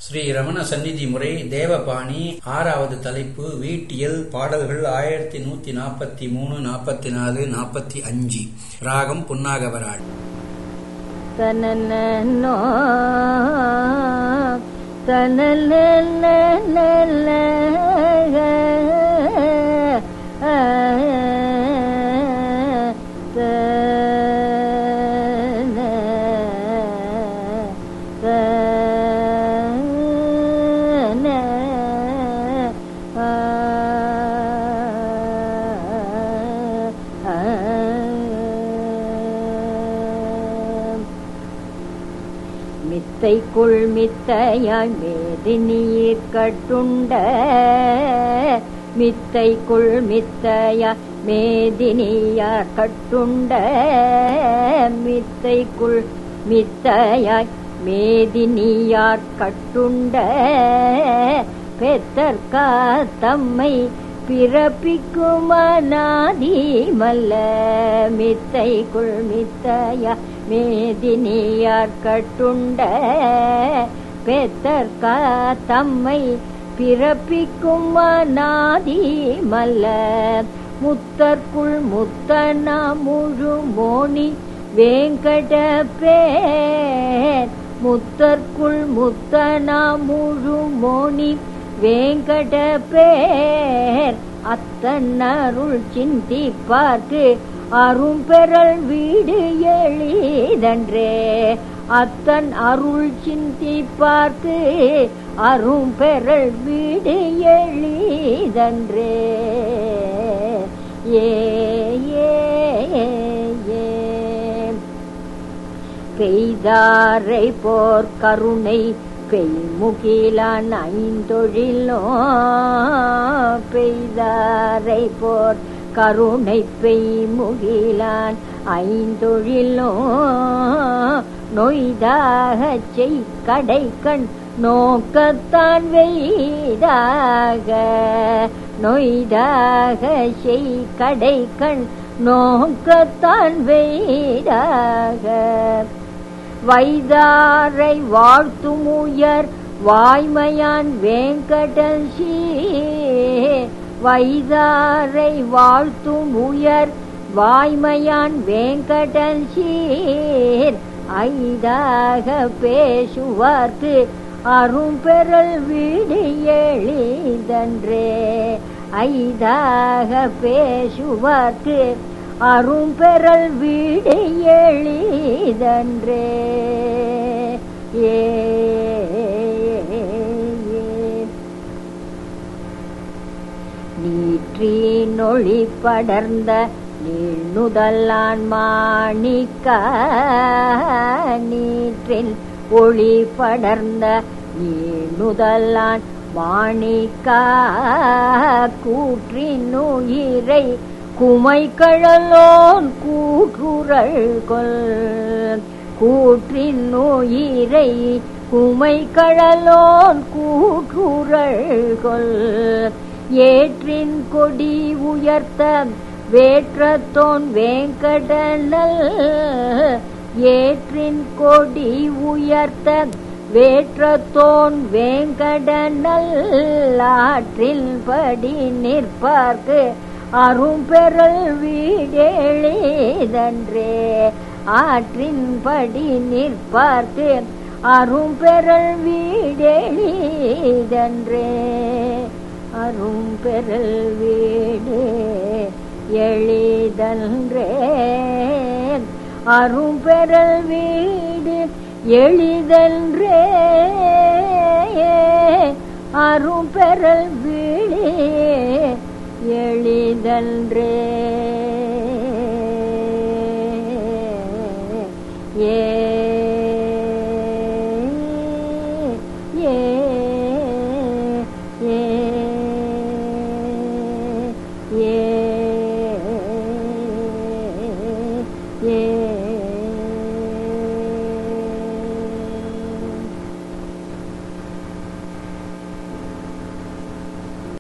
ஸ்ரீ ரமண சந்நிதி முறை தேவபாணி. 6வது தலைப்பு வீட்டியல். பாடல்கள் 1143, 44, 45. ராகம் புன்னாகவராள். தனனோ தனனன மித்தைக்குள் மித்தையாய் மேதினியிற் கட்டுண்ட மித்தைக்குள் மித்தையாய் மேதினியார் கட்டுண்ட மித்தைக்குள் மித்தையாய் மேதினியார் கட்டுண்ட பெத்தற்கா தம்மை பிறப்பிக்கும் அநாதிமல்ல மித்தைக்குள் மித்தையாய் மேதினியார் கட்டுண்ட பெத்தற்கா தம்மை பிறப்பிக்கும் அநாதிமல்ல முத்தற்குள் முத்தனா முழு மோனி வேங்கடபேர் முத்தற்குள் முத்தனா முழு மோனி வேங்கடபேர் அத்தன் அருள் சிந்திப்பார்க்கு அரும்பெறல் வீடு எளிதன்றே அத்தன் அருள் சிந்திப்பார்க்கு அரும்பெறல் வீடு எளிதன்றே ஏ பெய்தாரை போர் கருணை பெய்முகிலான் ஐந்தொழிலோ பெய்தாரை போர் கருணை பெய்முகிலான் ஐந்தொழிலோ நொய்தாக செய் கடைக்கண் நோக்கத்தான் வெய்தாக நொய்தாக செய் கடைக்கண் நோக்கத்தான் வெய்தாக வைதாரை வாழ்த்தும் உயர் வாய்மையான் வேங்கடசி வைதாரை வாழ்த்தும் உயர் வாய்மையான் வேங்கடசீர் ஐதாக பேசுவார்க்கு அரும்பெறல் வீடு எளிதன்றே ஐதாக பேசுவார்க்கு அரும்பெறல் வீடு எளிதன்றே ஏ நீற்றி நொழி படர்ந்த நீழ்நுதலான் மாணிக்க நீற்றின் ஒளி படர்ந்த நீழ்நுதலான் மாணிக்க கூற்றின் உயிரை குமைக்கழலோன் கூற்றுரல் கொல் கூற்றின் உயிரை குமைக்கழலோன் கூற்றுரல் கொல் ஏற்றின் கொடி உயர்த்த வேற்றத்தோன் வேங்கடனல் ஏற்றின் கொடி உயர்த்த வேற்றத்தோன் வேங்கடனல் ஆற்றில் படி நிற்பார்க்கு அரும்பெறல் வீடெளிதன்றே ஆற்றின் படி நிற்பார்க்கு அரும்பெறல் வீடெளிதன்றே அரும்பெறல் வீடு எளிதன்றே அரும்பெறல் வீடு எளிதன்றே அரும்பெறல் வீடு எளிதன்றே.